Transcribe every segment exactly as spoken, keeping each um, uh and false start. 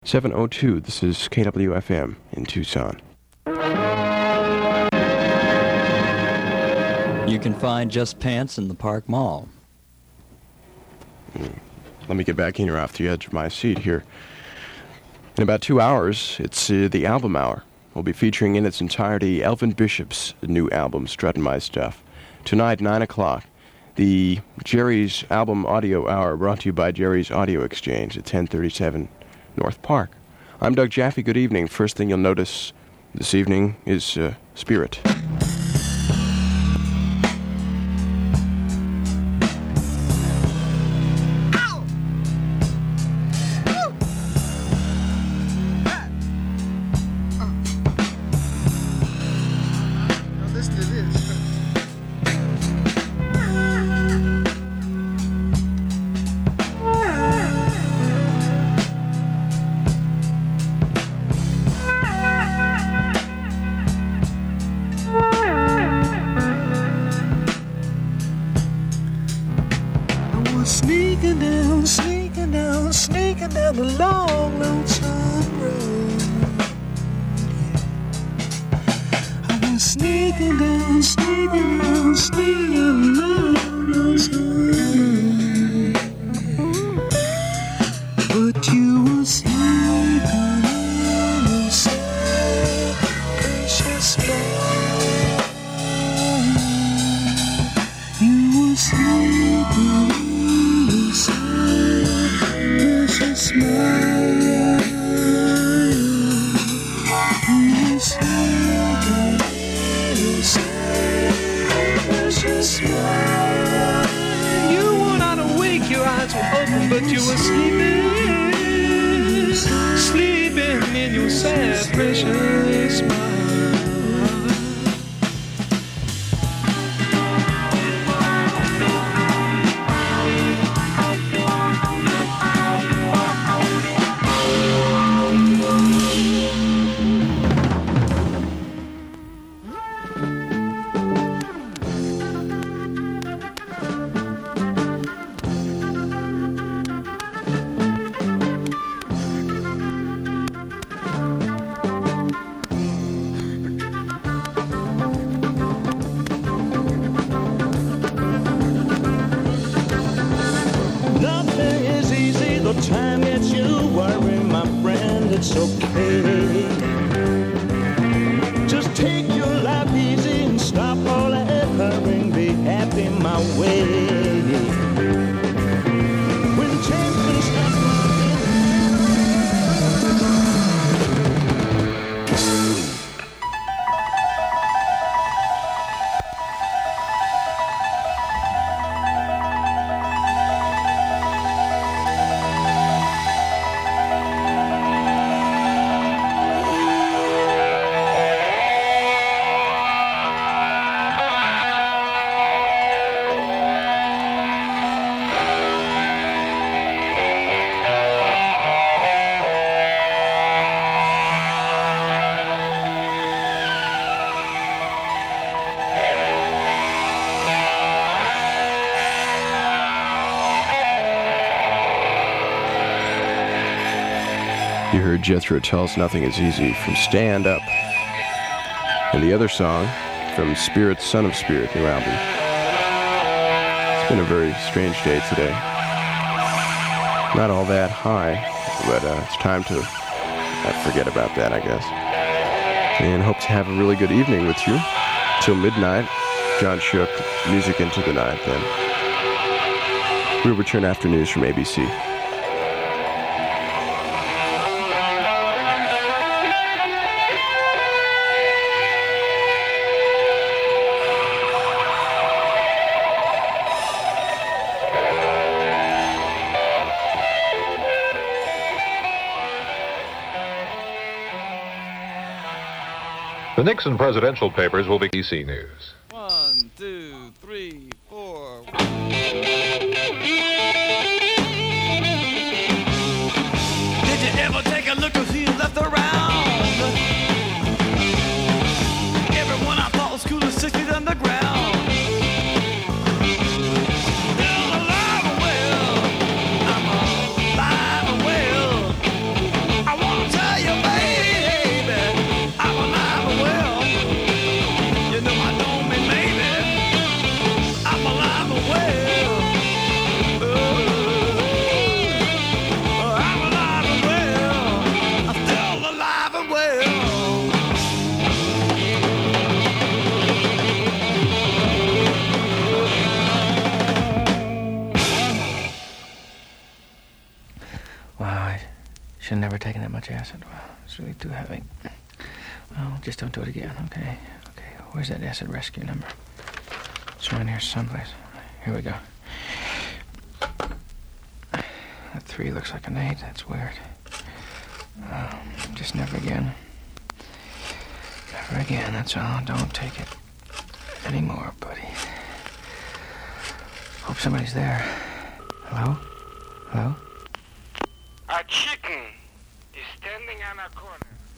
seven oh two, this is K W F M in Tucson. You can find Just Pants in the Park Mall. Mm. Let me get back in here off the edge of my seat here. In about two hours, it's uh, the album hour. We'll be featuring in its entirety Elvin Bishop's new album, Struttin' My Stuff. Tonight, nine o'clock, the Jerry's Album Audio Hour, brought to you by Jerry's Audio Exchange at ten thirty-seven North Park. I'm Doug Jaffe. Good evening. First thing you'll notice this evening is uh, Spirit. Jethro Tull's Nothing Is Easy from Stand Up. And the other song from Spirit, Son of Spirit, new album. It's been a very strange day today. Not all that high, but uh, it's time to uh, forget about that, I guess. And hope to have a really good evening with you. Till midnight, John Shook, music into the night then. We'll return after news from A B C. The Nixon presidential papers will be A B C News. One, two, three, four. Did you ever take a look at who you left around? Everyone I thought was cool is six feet underground. Still alive and well. I'm alive and well. I should have never taken that much acid. Well, it's really too heavy. Well, just don't do it again, okay? Okay, where's that acid rescue number? It's around here someplace. Here we go. That three looks like an eight. That's weird. Oh, just never again. Never again, that's all. Don't take it anymore, buddy. Hope somebody's there. Hello? Hello? A chicken is standing on a corner.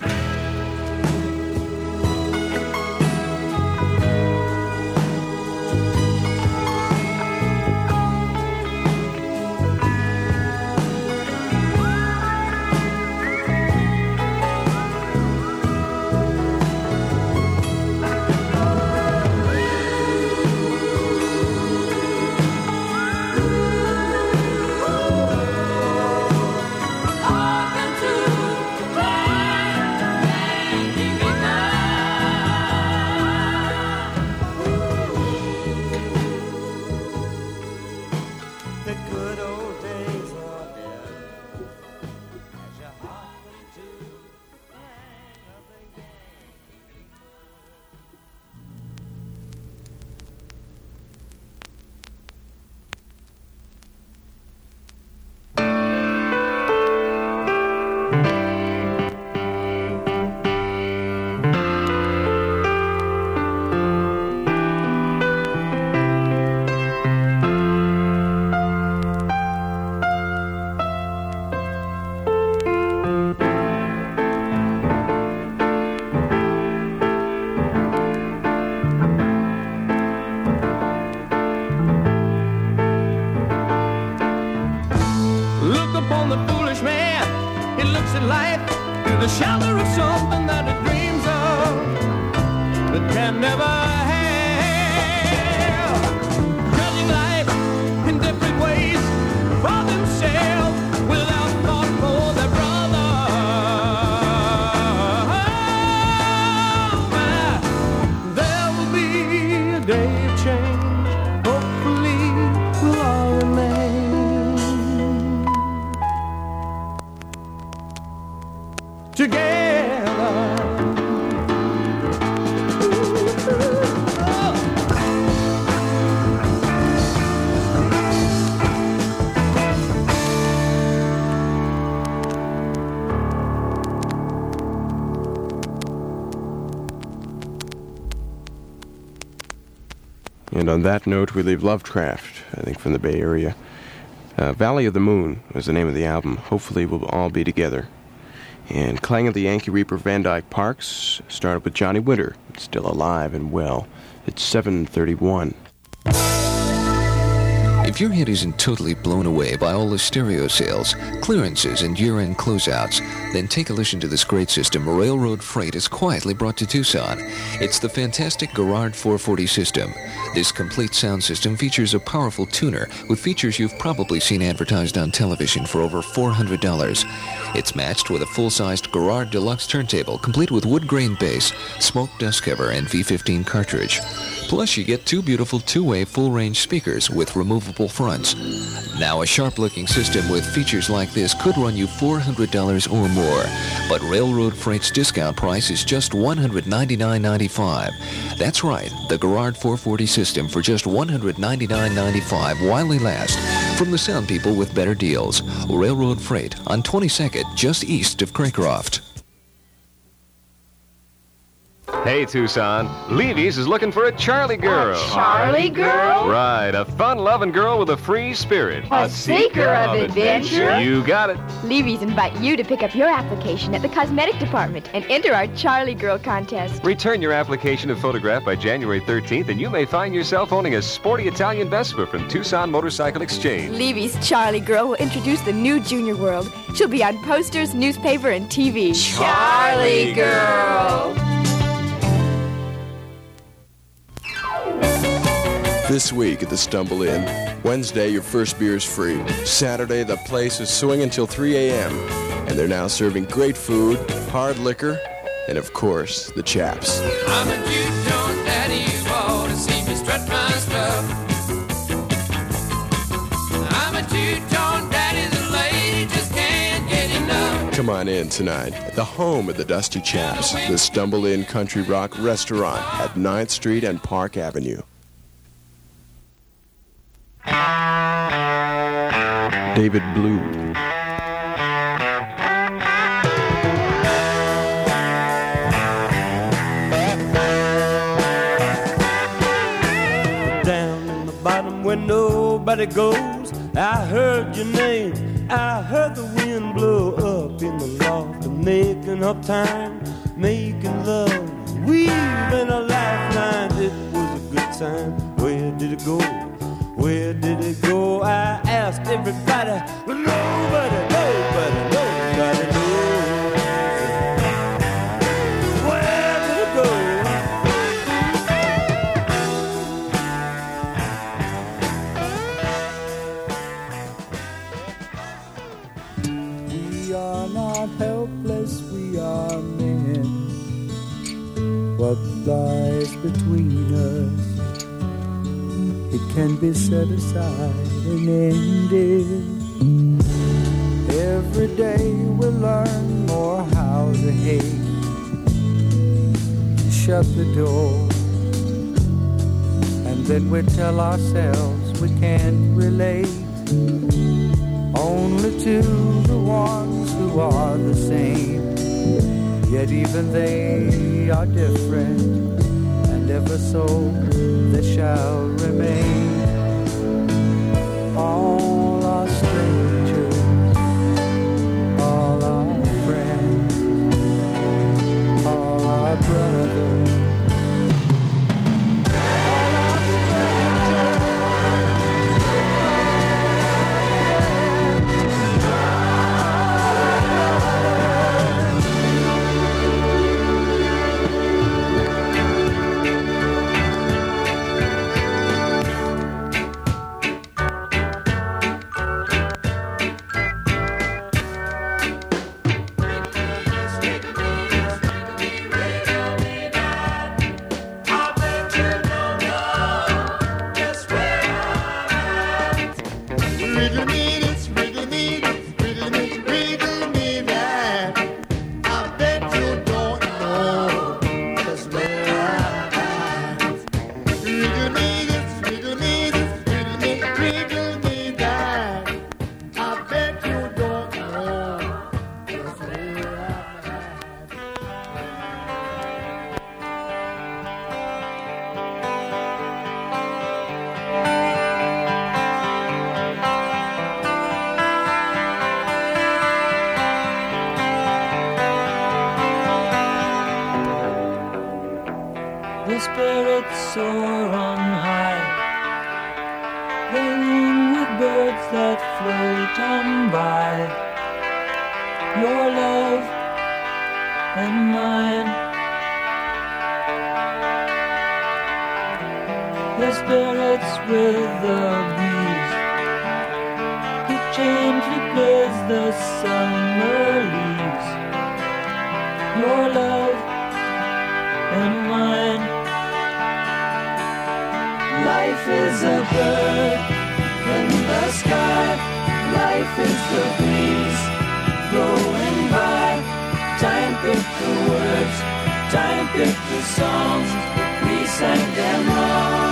The shelter of something that it dreams of, but can never have. Judging life in different ways for themselves without thought for their brother. Oh, there will be a day of change. Hopefully we'll all remain together. And on that note, we leave Lovecraft, I think from the Bay Area. Uh, Valley of the Moon was the name of the album. Hopefully we'll all be together. And Clang of the Yankee Reaper Van Dyke Parks started with Johnny Winter. It's still alive and well. It's seven thirty-one. If your head isn't totally blown away by all the stereo sales, clearances, and year-end closeouts, then take a listen to this great system Railroad Freight has quietly brought to Tucson. It's the fantastic Garrard four forty system. This complete sound system features a powerful tuner with features you've probably seen advertised on television for over four hundred dollars. It's matched with a full-sized Garrard Deluxe turntable, complete with wood grain bass, smoke dust cover, and V fifteen cartridge. Plus, you get two beautiful two-way full-range speakers with removable fronts. Now, a sharp-looking system with features like this could run you four hundred dollars or more, but Railroad Freight's discount price is just one hundred ninety-nine ninety-five. That's right, the Garrard four forty system for just one hundred ninety-nine ninety-five while they last. From the sound people with better deals, Railroad Freight on twenty-second, just east of Craycroft. Hey, Tucson, Levy's is looking for a Charlie girl. A Charlie girl? Right, a fun-loving girl with a free spirit. A, a seeker, seeker of adventure? adventure? You got it. Levy's invite you to pick up your application at the cosmetic department and enter our Charlie Girl contest. Return your application and photograph by January thirteenth, and you may find yourself owning a sporty Italian Vespa from Tucson Motorcycle Exchange. Levy's Charlie Girl will introduce the new junior world. She'll be on posters, newspaper, and T V. Charlie Girl! This week at the Stumble Inn, Wednesday your first beer is free. Saturday the place is swinging until three a.m. And they're now serving great food, hard liquor, and of course, the chaps. I'm a two-tone daddy, you ought to see me strut my stuff. I'm a two-tone daddy, the lady just can't get enough. Come on in tonight at the home of the Dusty Chaps, the Stumble Inn Country Rock Restaurant at ninth Street and Park Avenue. David Blue. Down in the bottom where nobody goes, I heard your name, I heard the wind blow up in the loft, making up time, making love, weaving a lifeline. It was a good time. Where did it go? Where did it go? I asked everybody, but nobody, nobody, nobody knows. Where did it go? We are not helpless, we are men. What lies between us, it can be set aside and ended. Every day we learn more how to hate. Shut the door, and then we tell ourselves we can't relate. Only to the ones who are the same. Yet even they are different, and ever so they shall remain. All are strangers, all are friends, all are brothers. The spirits soar on high, playing with birds that float on by. Your love and mine. The spirits with the breeze, who gently plays the summer leaves. Your love and mine. Life is a bird in the sky. Life is the breeze going by. Time picked the words, time picked the songs. We sang them all.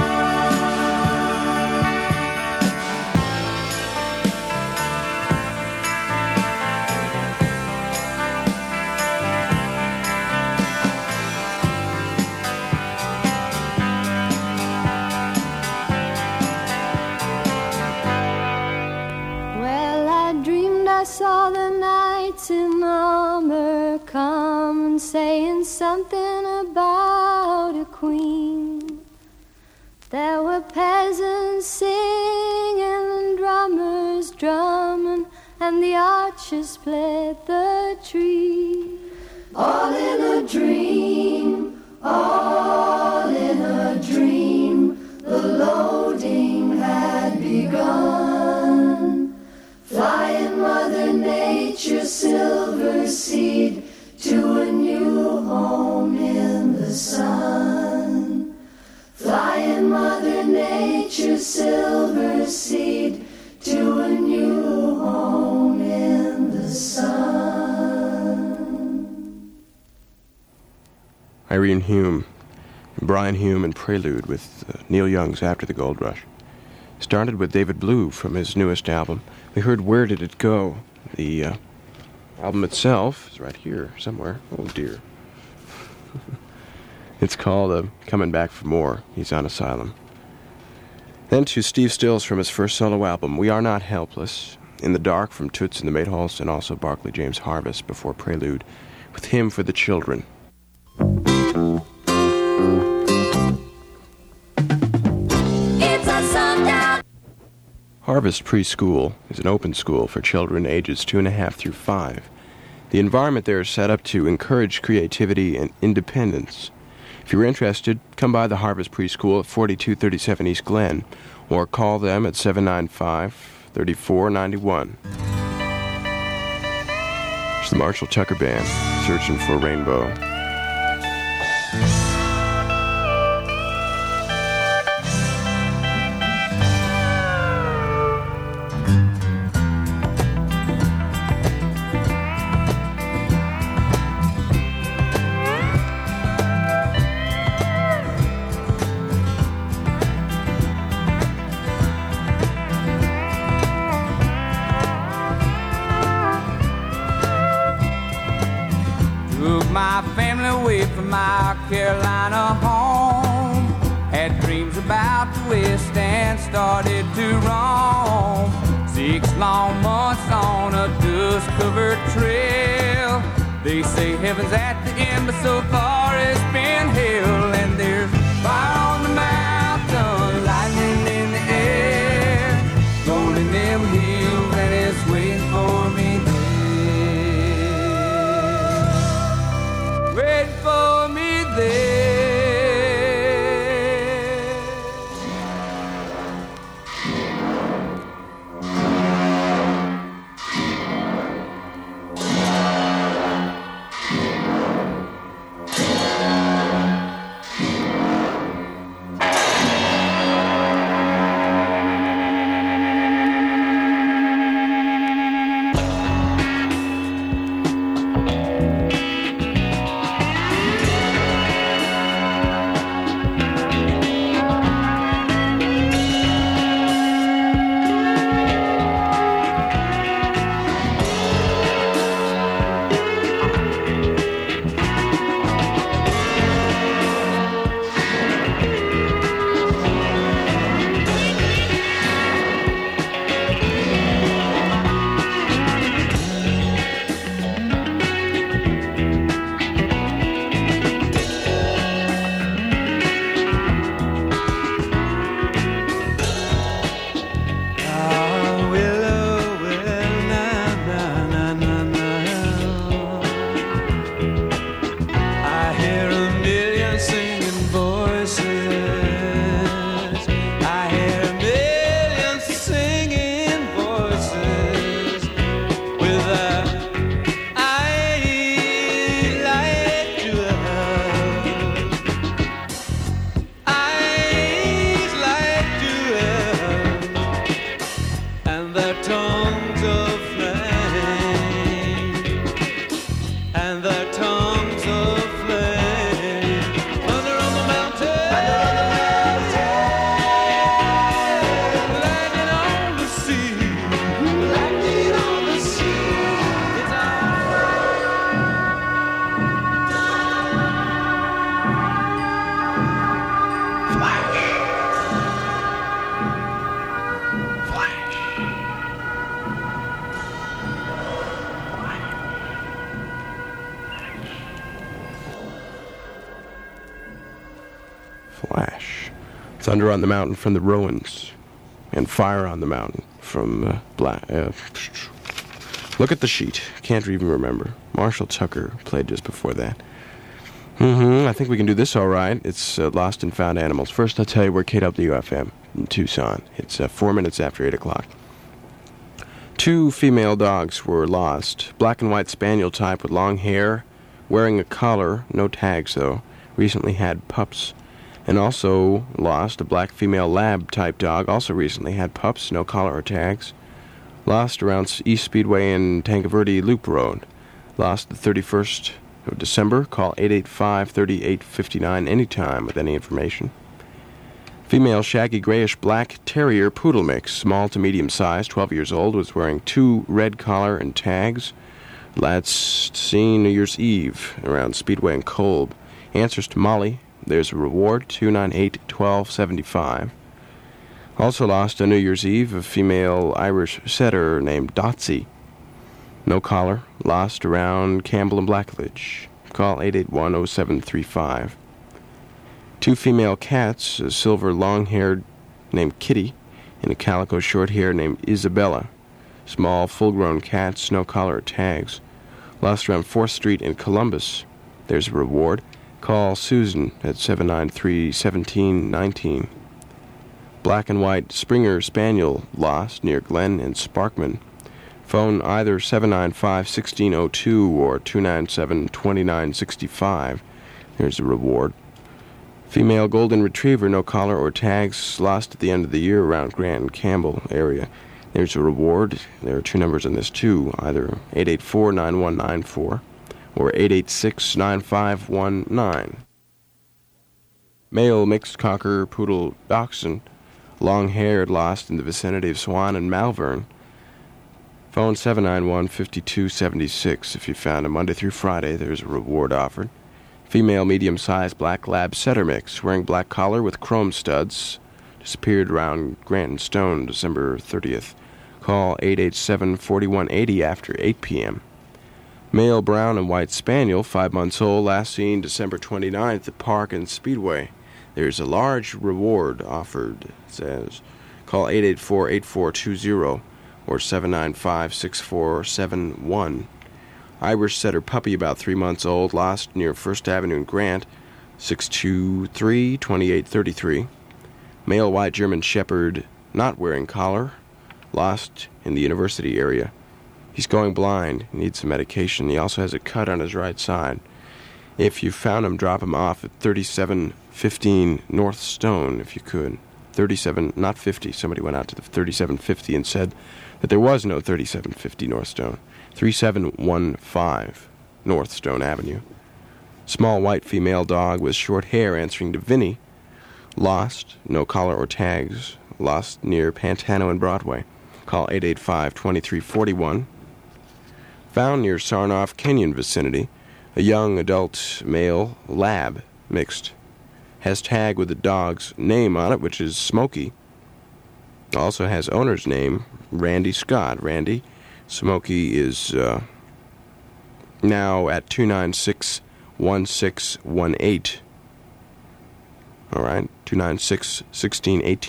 I saw the knights in armor come and saying something about a queen. There were peasants singing and drummers drumming, and the archers split the tree. All in a dream, all in a dream, the loading had begun. Flying Mother Nature's silver seed to a new home in the sun. Flying Mother Nature's silver seed to a new home in the sun. Irene Hume, and Brian Hume and Prelude with uh, Neil Young's After the Gold Rush. Started with David Blue from his newest album. We heard Where Did It Go? The uh, album itself is right here somewhere. Oh dear. It's called uh, Coming Back for More. He's on Asylum. Then to Steve Stills from his first solo album, We Are Not Helpless. In the Dark from Toots and the Mayhalls, and also Barclay James Harvest before Prelude with Hymn for the Children. It's a sundown. Harvest Preschool is an open school for children ages two and a half through five. The environment there is set up to encourage creativity and independence. If you're interested, come by the Harvest Preschool at forty-two thirty-seven East Glen, or call them at seven nine five, three four nine one. It's the Marshall Tucker Band, Searching for a Rainbow. Carolina home, had dreams about the West and started to roam. Six long months on a dust-covered trail. They say heaven's at the end, but so far it's been hell. And there's fire on the mountain, lightning in the air, gold in them hills, and it's waiting for me there. Waiting for me there. Thunder on the Mountain from the Rowans, and Fire on the Mountain from uh, Black. Uh, look at the sheet. Can't even remember. Marshall Tucker played just before that. Mm-hmm. I think we can do this all right. It's uh, Lost and Found Animals. First, I'll tell you where K W F M in Tucson. It's uh, four minutes after eight o'clock. Two female dogs were lost. Black and white spaniel type with long hair, wearing a collar, no tags though. Recently had pups. And also lost a black female lab type dog, also recently had pups, no collar or tags. Lost around East Speedway and Tanque Verde Loop Road. Lost the thirty-first of December. Call eight eight five, three eight five nine anytime with any information. Female shaggy grayish black terrier poodle mix, small to medium size, twelve years old, was wearing two red collar and tags. Last seen New Year's Eve around Speedway and Kolb. Answers to Molly. There's a reward, two nine eight, one two seven five. Also lost on New Year's Eve, a female Irish setter named Dotsy. No collar. Lost around Campbell and Blackledge. Call eight eight one, oh seven three five. Two female cats, a silver long-haired named Kitty and a calico short-haired named Isabella. Small, full-grown cats, no collar or tags. Lost around fourth Street in Columbus. There's a reward. Call Susan at seven nine three, one seven one nine. Black and white Springer Spaniel lost near Glen and Sparkman. Phone either seven nine five, one six zero two or two nine seven, two nine six five. There's a reward. Female golden retriever, no collar or tags, lost at the end of the year around Grant and Campbell area. There's a reward. There are two numbers on this, too, either eight eight four, nine one nine four or eight eight six, nine five one nine. Male mixed cocker poodle dachshund, long-haired, lost in the vicinity of Swan and Malvern. Phone seven nine one, five two seven six. If you found him Monday through Friday, there's a reward offered. Female medium-sized black lab setter mix, wearing black collar with chrome studs, disappeared around Grant and Stone December thirtieth. Call eight eight seven, four one eight zero after eight p.m. Male brown and white spaniel, five months old, last seen December twenty-ninth at Park and Speedway. There's a large reward offered, it says. Call eight eight four, eight four two zero or seven nine five, six four seven one. Irish setter puppy, about three months old, lost near First Avenue in Grant, six two three, two eight three three. Male white German shepherd, not wearing collar, lost in the university area. He's going blind, needs some medication. He also has a cut on his right side. If you found him, drop him off at thirty-seven fifteen North Stone, if you could. thirty-seven, not fifty. Somebody went out to the thirty-seven fifty and said that there was no thirty-seven fifty North Stone. thirty-seven fifteen North Stone Avenue. Small white female dog with short hair answering to Vinny. Lost, no collar or tags. Lost near Pantano and Broadway. Call eight eight five, two three four one. Found near Sarnoff Canyon vicinity. A young adult male lab mixed. Has tag with the dog's name on it, which is Smokey. Also has owner's name, Randy Scott. Randy, Smokey is uh, now at two nine six, one six one eight. All right, two nine six, one six one eight.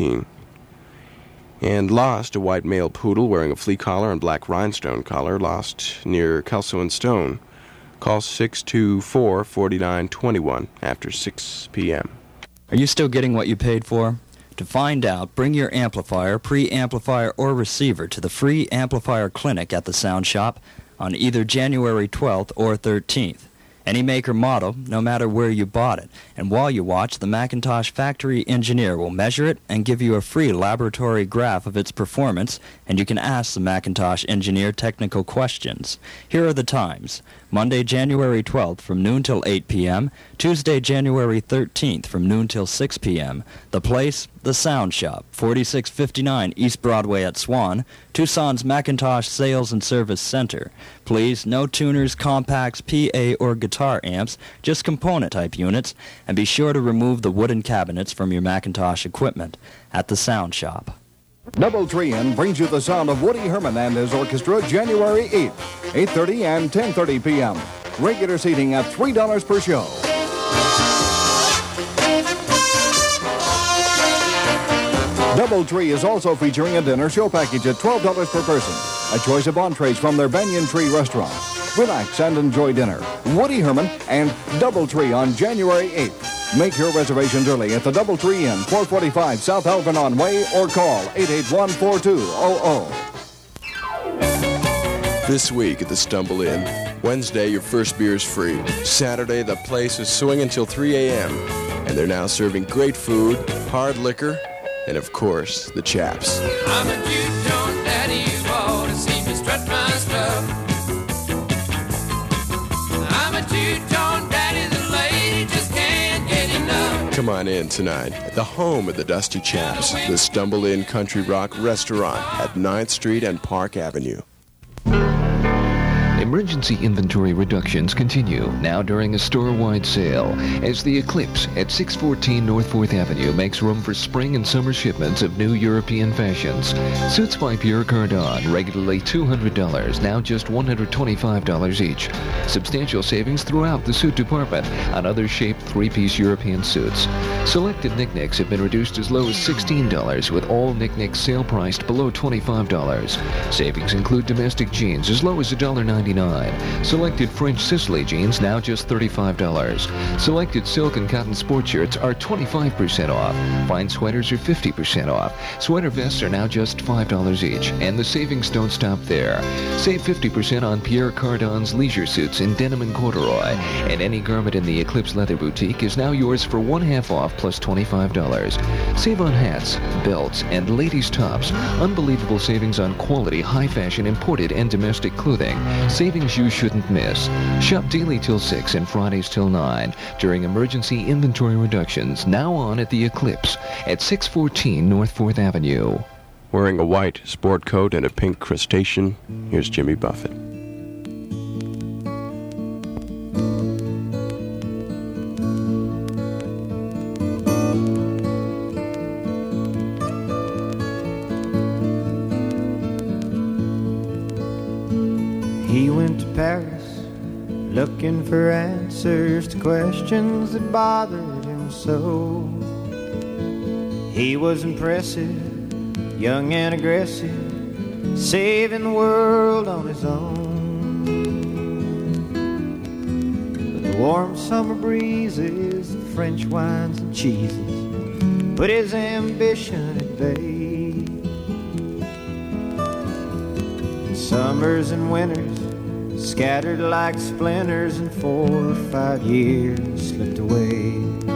And lost a white male poodle wearing a flea collar and black rhinestone collar, lost near Kelso and Stone. Call six two four, four nine two one after six p.m. Are you still getting what you paid for? To find out, bring your amplifier, preamplifier, or receiver to the free amplifier clinic at the Sound Shop on either January twelfth or thirteenth. Any make or model, no matter where you bought it. And while you watch, the Macintosh factory engineer will measure it and give you a free laboratory graph of its performance, and you can ask the Macintosh engineer technical questions. Here are the times. Monday, January twelfth from noon till eight p.m., Tuesday, January thirteenth from noon till six p.m. The place, the Sound Shop, forty-six fifty-nine East Broadway at Swan, Tucson's Macintosh Sales and Service Center. Please, no tuners, compacts, P A, or guitar amps, just component-type units, and be sure to remove the wooden cabinets from your Macintosh equipment at the Sound Shop. Doubletree Inn brings you the sound of Woody Herman and his orchestra January eighth, eight thirty and ten thirty p.m. Regular seating at three dollars per show. Doubletree is also featuring a dinner show package at twelve dollars per person. A choice of entrees from their Banyan Tree restaurant. Relax and enjoy dinner. Woody Herman and Doubletree on January eighth. Make your reservations early at the Doubletree Inn, four forty-five South Algernon Way, or call eight eight one, four two zero zero. This week at the Stumble Inn. Wednesday, your first beer is free. Saturday, the place is swinging until three a.m. And they're now serving great food, hard liquor, and of course, the chaps. I'm a two-tone daddy, you ought to see me strut my stuff. I'm a two-tone Come on in tonight at the home of the Dusty Chaps, the Stumble Inn Country Rock Restaurant at ninth Street and Park Avenue. Emergency inventory reductions continue now during a store-wide sale as the Eclipse at six fourteen North fourth Avenue makes room for spring and summer shipments of new European fashions. Suits by Pierre Cardin, regularly two hundred dollars, now just one hundred twenty-five dollars each. Substantial savings throughout the suit department on other shaped three-piece European suits. Selected knickknacks have been reduced as low as sixteen dollars, with all knickknacks sale priced below twenty-five dollars. Savings include domestic jeans as low as one dollar ninety-nine. Selected French Sicily jeans now just thirty-five dollars. Selected silk and cotton sport shirts are twenty-five percent off. Fine sweaters are fifty percent off. Sweater vests are now just five dollars each. And the savings don't stop there. Save fifty percent on Pierre Cardin's leisure suits in denim and corduroy. And any garment in the Eclipse Leather Boutique is now yours for one half off plus twenty-five dollars. Save on hats, belts, and ladies' tops. Unbelievable savings on quality, high fashion, imported, and domestic clothing. Savings you shouldn't miss. Shop daily till six and Fridays till nine during emergency inventory reductions, now on at the Eclipse at six fourteen North fourth Avenue. Wearing a white sport coat and a pink crustacean, here's Jimmy Buffett. He went to Paris looking for answers to questions that bothered him so. He was impressive, young and aggressive, saving the world on his own. But the warm summer breezes, the French wines and cheeses put his ambition at bay. Summers and winters scattered like splinters, and four or five years slipped away.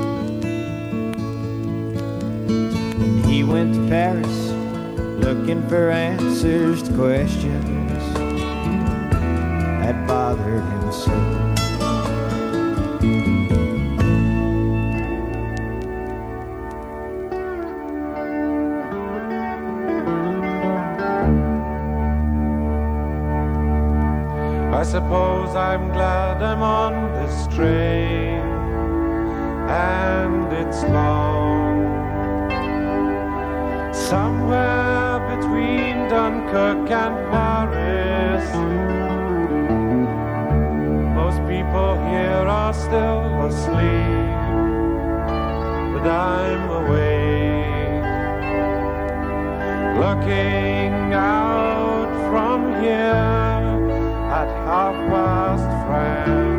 And he went to Paris looking for answers to questions that bothered him so. I suppose I'm glad I'm on this train, and it's long, somewhere between Dunkirk and Paris. Most people here are still asleep, but I'm awake, looking out from here at half past France.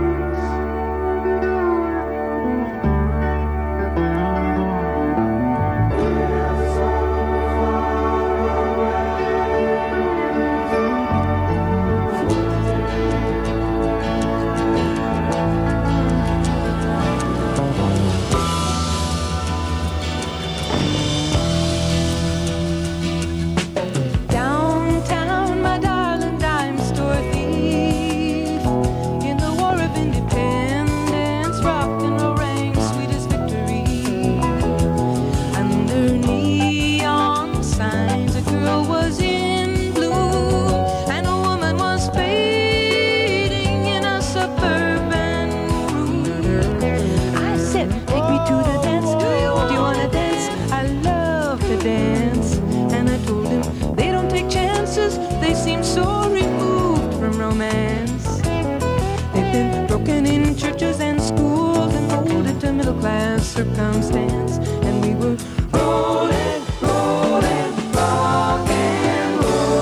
Downtown, my darling dime store thief, in the war of independence, rock and roll rang sweet as victory. Under neon signs, a girl was in bloom, and a woman was fading in a suburban room. I said, take me to the dance. Do you, do you wanna dance? I love to dance. And I told him, they don't take chances. They seem so removed from romance. They've been broken in churches and schools and molded to middle class circumstance. And we were rolling, rolling, rock and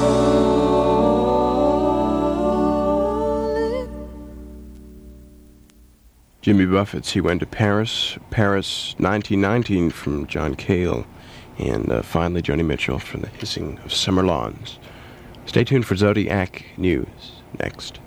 rolling. Jimmy Buffett's He Went to Paris, Paris nineteen nineteen from John Cale, and uh, finally Joni Mitchell from The Hissing of Summer Lawns. Stay tuned for Zodiac News next.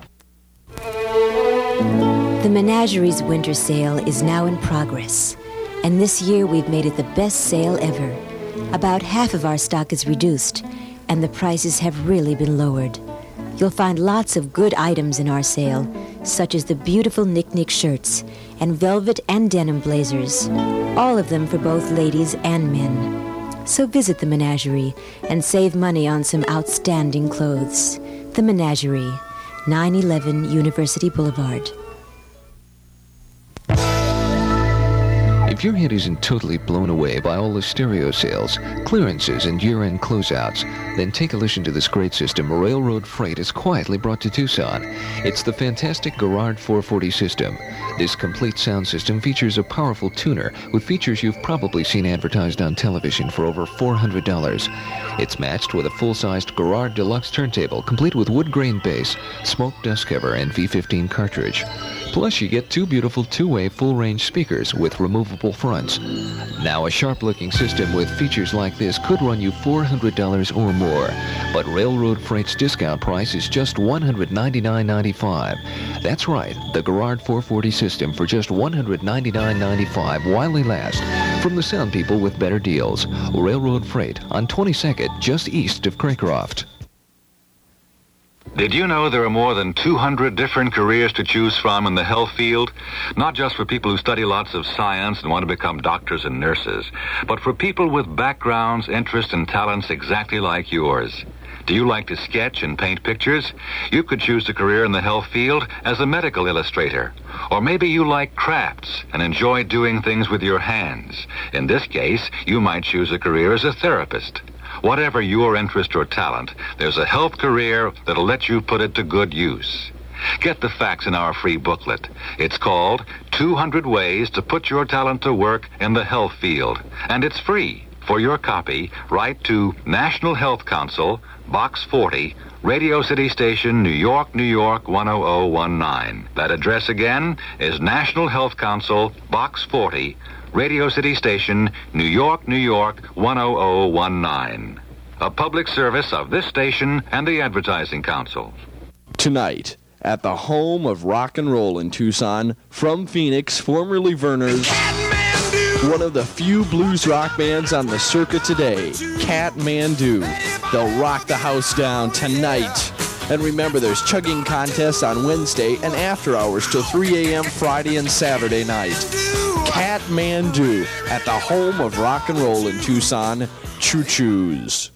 The Menagerie's winter sale is now in progress, and this year we've made it the best sale ever. About half of our stock is reduced, and the prices have really been lowered. You'll find lots of good items in our sale, such as the beautiful Nick-Nick shirts and velvet and denim blazers, all of them for both ladies and men. So visit the Menagerie and save money on some outstanding clothes. The Menagerie, nine eleven University Boulevard. If your head isn't totally blown away by all the stereo sales, clearances, and year-end closeouts, then take a listen to this great system Railroad Freight has quietly brought to Tucson. It's the fantastic Garrard four forty system. This complete sound system features a powerful tuner with features you've probably seen advertised on television for over four hundred dollars. It's matched with a full-sized Garrard Deluxe turntable, complete with wood grain bass, smoke dust cover, and V fifteen cartridge. Plus, you get two beautiful two-way full-range speakers with removable fronts. Now, a sharp-looking system with features like this could run you four hundred dollars or more, but Railroad Freight's discount price is just one hundred ninety-nine ninety-five. That's right, the Garrard four forty system for just one hundred ninety-nine ninety-five while they last. From the sound people with better deals, Railroad Freight on twenty-second, just east of Craycroft. Did you know there are more than two hundred different careers to choose from in the health field? Not just for people who study lots of science and want to become doctors and nurses, but for people with backgrounds, interests, and talents exactly like yours. Do you like to sketch and paint pictures? You could choose a career in the health field as a medical illustrator. Or maybe you like crafts and enjoy doing things with your hands. In this case, you might choose a career as a therapist. Whatever your interest or talent, there's a health career that'll let you put it to good use. Get the facts in our free booklet. It's called two hundred Ways to Put Your Talent to Work in the Health Field. And it's free. For your copy, write to National Health Council, Box forty, Radio City Station, New York, New York, one zero zero one nine. That address again is National Health Council, Box forty, Radio City Station, New York, New York, one zero zero one nine. A public service of this station and the Advertising Council. Tonight, at the home of rock and roll in Tucson, from Phoenix, formerly Verner's, one of the few blues rock bands on the circuit today, Kathmandu. They'll rock the house down tonight. And remember, there's chugging contests on Wednesday and after hours till three a.m. Friday and Saturday night. Kathmandu at the home of rock and roll in Tucson, Choo-Choos.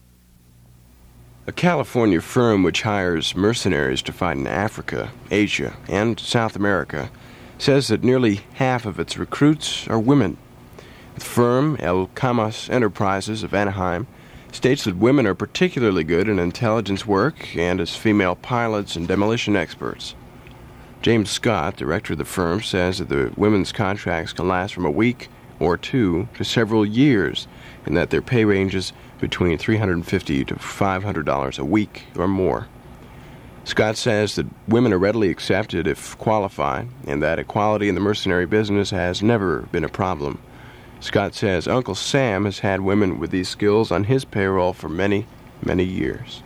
A California firm which hires mercenaries to fight in Africa, Asia, and South America says that nearly half of its recruits are women. The firm, El Camas Enterprises of Anaheim, states that women are particularly good in intelligence work and as female pilots and demolition experts. James Scott, director of the firm, says that the women's contracts can last from a week or two to several years, and that their pay ranges between three hundred fifty dollars to five hundred dollars a week or more. Scott says that women are readily accepted if qualified, and that equality in the mercenary business has never been a problem. Scott says Uncle Sam has had women with these skills on his payroll for many, many years.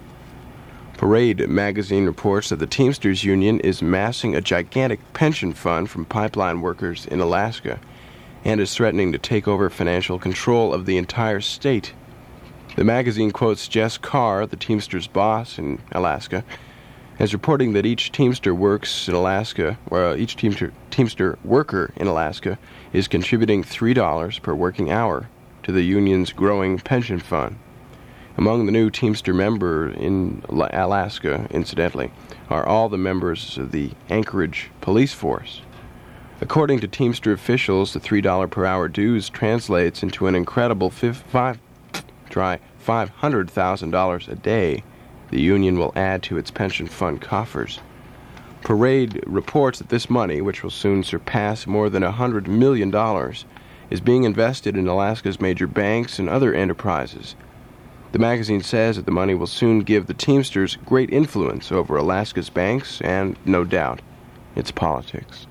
Parade magazine reports that the Teamsters Union is amassing a gigantic pension fund from pipeline workers in Alaska and is threatening to take over financial control of the entire state. The magazine quotes Jess Carr, the Teamsters boss in Alaska, as reporting that each Teamster works in Alaska, or each Teamster, Teamster worker in Alaska is contributing three dollars per working hour to the union's growing pension fund. Among the new Teamster members in Alaska, incidentally, are all the members of the Anchorage police force. According to Teamster officials, the three dollars per hour dues translates into an incredible five, try five hundred thousand dollars a day the union will add to its pension fund coffers. Parade reports that this money, which will soon surpass more than one hundred million dollars, is being invested in Alaska's major banks and other enterprises. The magazine says that the money will soon give the Teamsters great influence over Alaska's banks and, no doubt, its politics.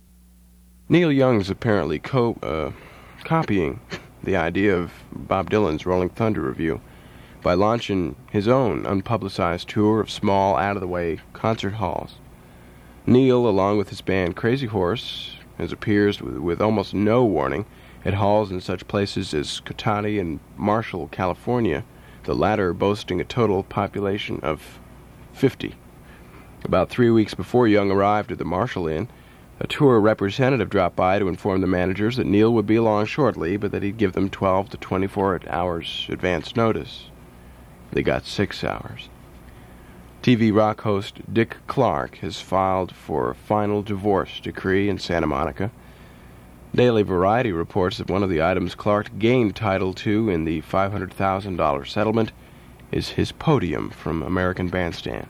Neil Young's apparently co- uh, copying the idea of Bob Dylan's Rolling Thunder Revue by launching his own unpublicized tour of small, out-of-the-way concert halls. Neil, along with his band Crazy Horse, has appeared with, with almost no warning at halls in such places as Cotati and Marshall, California, the latter boasting a total population of fifty. About three weeks before Young arrived at the Marshall Inn, a tour representative dropped by to inform the managers that Neil would be along shortly, but that he'd give them twelve to twenty-four hours advance notice. They got six hours. T V rock host Dick Clark has filed for a final divorce decree in Santa Monica. Daily Variety reports that one of the items Clark gained title to in the five hundred thousand dollars settlement is his podium from American Bandstand.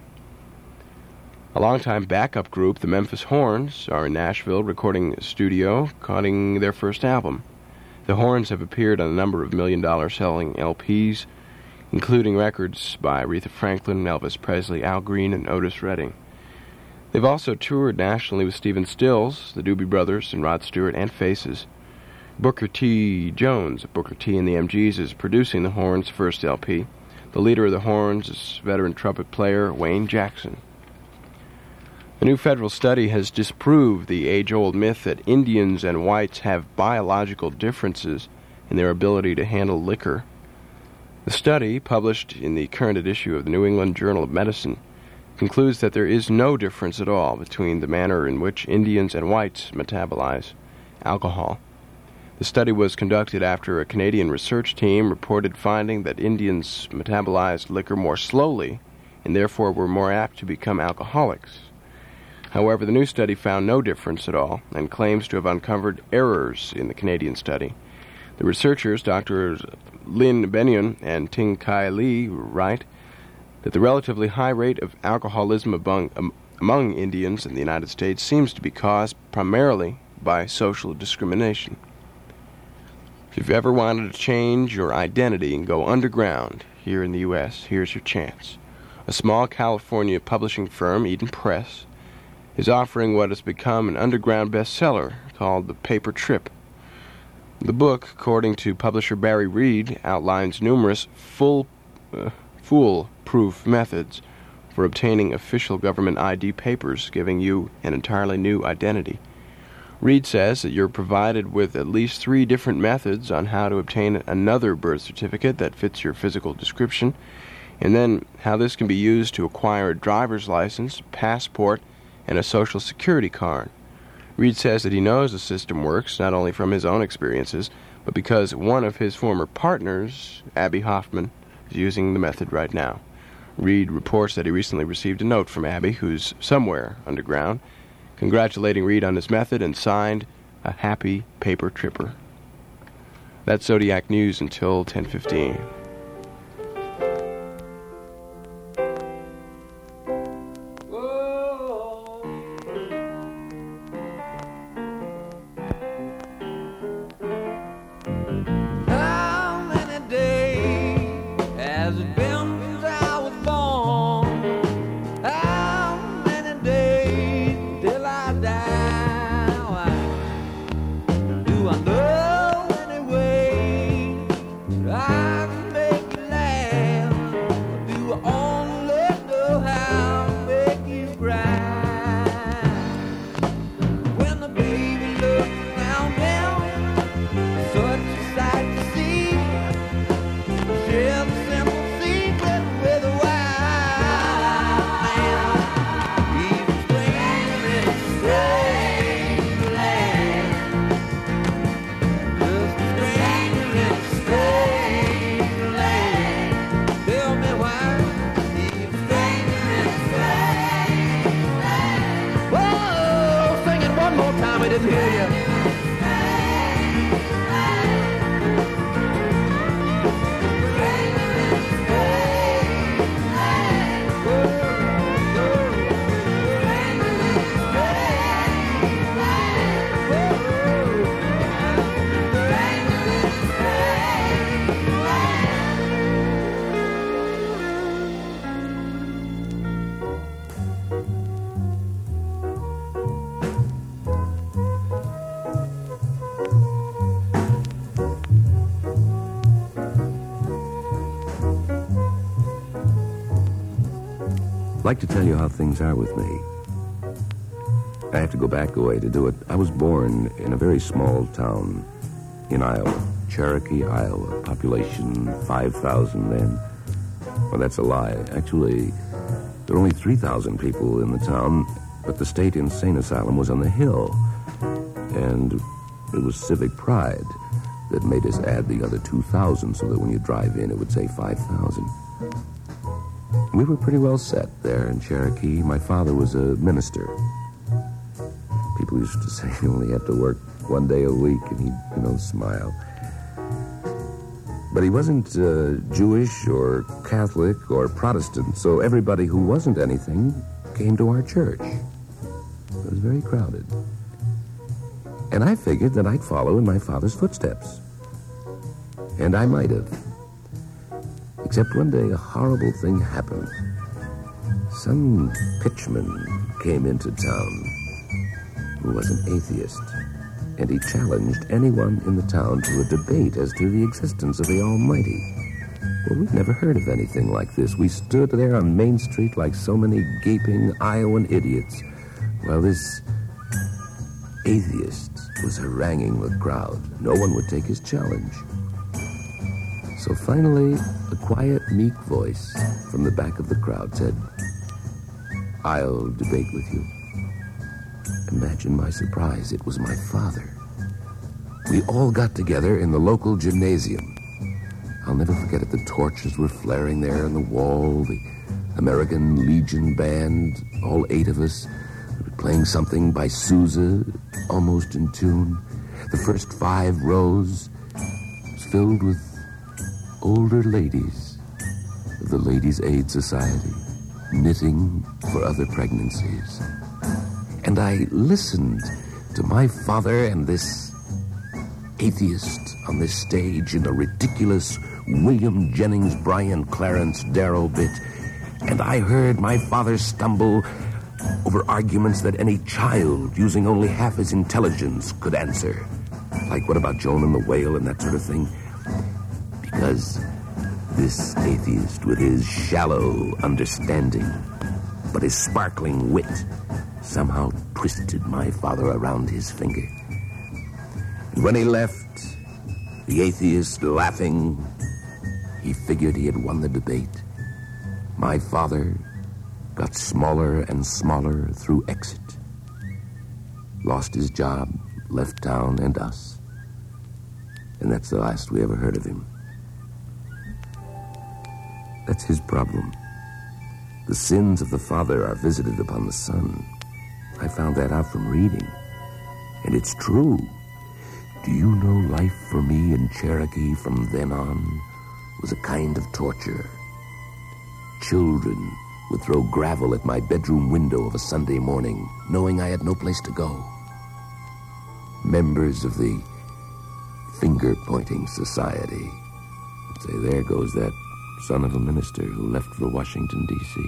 A longtime backup group, the Memphis Horns, are in Nashville recording a studio, cutting their first album. The Horns have appeared on a number of million-dollar selling L Ps, including records by Aretha Franklin, Elvis Presley, Al Green, and Otis Redding. They've also toured nationally with Stephen Stills, the Doobie Brothers, and Rod Stewart, and Faces. Booker T. Jones of Booker T. and the M Gs is producing the Horns' first L P. The leader of the Horns is veteran trumpet player Wayne Jackson. A new federal study has disproved the age-old myth that Indians and whites have biological differences in their ability to handle liquor. The study, published in the current issue of the New England Journal of Medicine, concludes that there is no difference at all between the manner in which Indians and whites metabolize alcohol. The study was conducted after a Canadian research team reported finding that Indians metabolized liquor more slowly and therefore were more apt to become alcoholics. However, the new study found no difference at all and claims to have uncovered errors in the Canadian study. The researchers, Doctors Lin Benyon and Ting Kai Lee, write that the relatively high rate of alcoholism among, um, among Indians in the United States seems to be caused primarily by social discrimination. If you've ever wanted to change your identity and go underground here in the U S, here's your chance. A small California publishing firm, Eden Press, is offering what has become an underground bestseller called The Paper Trip. The book, according to publisher Barry Reed, outlines numerous full, uh, fool-proof methods for obtaining official government I D papers, giving you an entirely new identity. Reed says that you're provided with at least three different methods on how to obtain another birth certificate that fits your physical description, and then how this can be used to acquire a driver's license, passport, and a social security card. Reed says that he knows the system works not only from his own experiences, but because one of his former partners, Abby Hoffman, is using the method right now. Reed reports that he recently received a note from Abby, who's somewhere underground, congratulating Reed on his method and signed a happy paper tripper. That's Zodiac News until ten fifteen. I'd like to tell you how things are with me. I have to go back a way to do it. I was born in a very small town in Iowa, Cherokee, Iowa, population five thousand then. Well, that's a lie. Actually, There were only three thousand people in the town, but the state insane asylum was on the hill. And it was civic pride that made us add the other two thousand so that when you drive in, it would say five thousand. We were pretty well set there in Cherokee. My father was a minister. People used to say you only have to work one day a week, and he'd, you know, smile. But he wasn't uh, Jewish or Catholic or Protestant, so everybody who wasn't anything came to our church. It was very crowded. And I figured that I'd follow in my father's footsteps. And I might have. Except one day a horrible thing happened. Some pitchman came into town who was an atheist, and he challenged anyone in the town to a debate as to the existence of the Almighty. Well, we'd never heard of anything like this. We stood there on Main Street like so many gaping Iowan idiots, while this atheist was haranguing the crowd. No one would take his challenge. So finally, a quiet, meek voice from the back of the crowd said, "I'll debate with you." Imagine my surprise. It was my father. We all got together in the local gymnasium. I'll never forget it. The torches were flaring there on the wall. The American Legion band, all eight of us, playing something by Sousa, almost in tune. The first five rows was filled with older ladies of the Ladies' Aid Society, knitting for other pregnancies. And I listened to my father and this atheist on this stage in a ridiculous William Jennings Bryan Clarence Darrow bit, and I heard my father stumble over arguments that any child using only half his intelligence could answer. Like, what about Joan and the Whale and that sort of thing? Because this atheist, with his shallow understanding, but his sparkling wit, somehow twisted my father around his finger. And when he left, the atheist laughing, he figured he had won the debate. My father got smaller and smaller through exit. Lost his job, left town and us. And that's the last we ever heard of him. That's his problem. The sins of the father are visited upon the son. I found that out from reading. And it's true. Do you know life for me in Cherokee from then on was a kind of torture? Children would throw gravel at my bedroom window of a Sunday morning, knowing I had no place to go. Members of the finger-pointing society would say, "There goes that son of a minister who left for Washington, D C"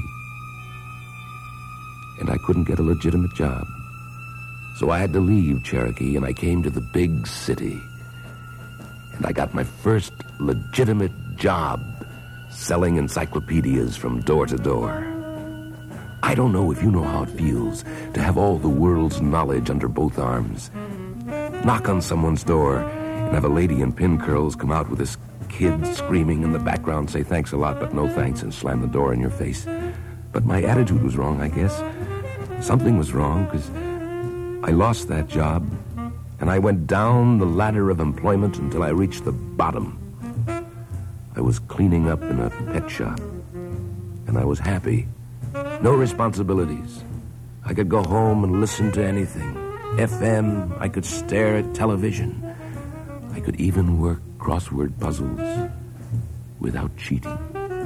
And I couldn't get a legitimate job. So I had to leave Cherokee, and I came to the big city. And I got my first legitimate job selling encyclopedias from door to door. I don't know if you know how it feels to have all the world's knowledge under both arms. Knock on someone's door and have a lady in pin curls come out with this kid screaming in the background, say thanks a lot, but no thanks, and slam the door in your face. But my attitude was wrong, I guess. Something was wrong, because I lost that job, and I went down the ladder of employment until I reached the bottom. I was cleaning up in a pet shop, and I was happy. No responsibilities. I could go home and listen to anything. F M, I could stare at television. I could even work crossword puzzles without cheating.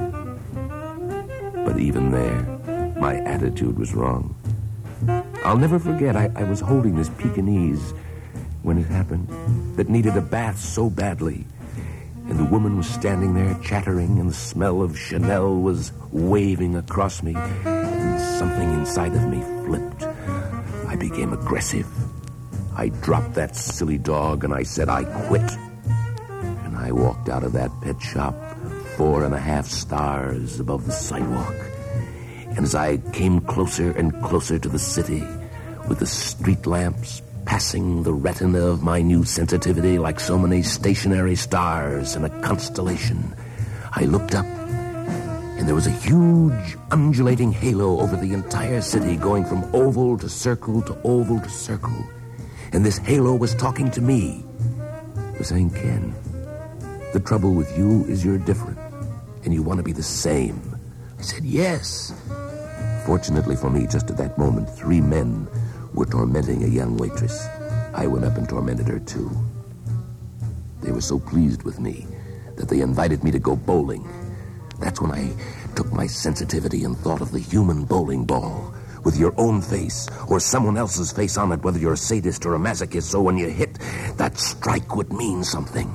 But even there, my attitude was wrong. I'll never forget, I, I was holding this Pekingese when it happened that needed a bath so badly. And the woman was standing there chattering, and the smell of Chanel was waving across me, and something inside of me flipped. I became aggressive. I dropped that silly dog, and I said, "I quit." And I walked out of that pet shop, four and a half stars above the sidewalk. And as I came closer and closer to the city, with the street lamps passing the retina of my new sensitivity like so many stationary stars in a constellation, I looked up, And there was a huge, undulating halo over the entire city, going from oval to circle to oval to circle. And this halo was talking to me. It was saying, Ken, the trouble with you is you're different, and you want to be the same. I said, yes. Fortunately for me, just at that moment, three men were tormenting a young waitress. I went up and tormented her, too. They were so pleased with me that they invited me to go bowling. That's when I took my sensitivity and thought of the human bowling ball with your own face or someone else's face on it, whether you're a sadist or a masochist, so when you hit, that strike would mean something.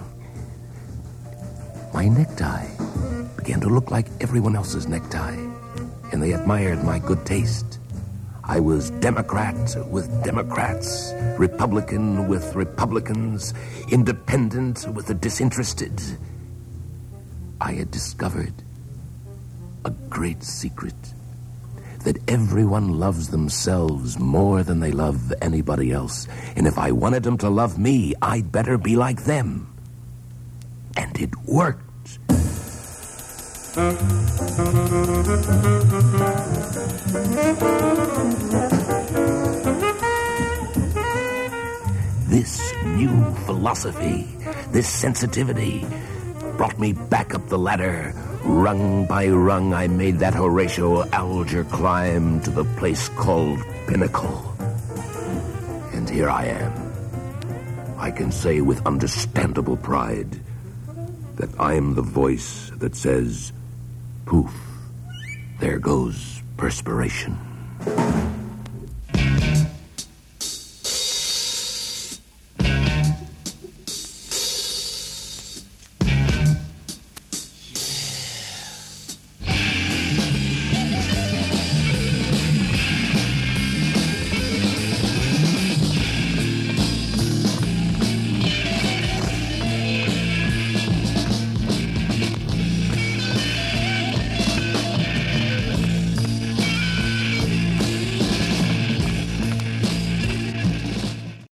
My necktie began to look like everyone else's necktie, and they admired my good taste. I was Democrat with Democrats, Republican with Republicans, independent with the disinterested. I had discovered a great secret, that everyone loves themselves more than they love anybody else. And if I wanted them to love me, I'd better be like them. And it worked. This new philosophy, this sensitivity, brought me back up the ladder. Rung by rung, I made that Horatio Alger climb to the place called Pinnacle. And here I am. I can say with understandable pride that I'm the voice that says, poof, there goes perspiration.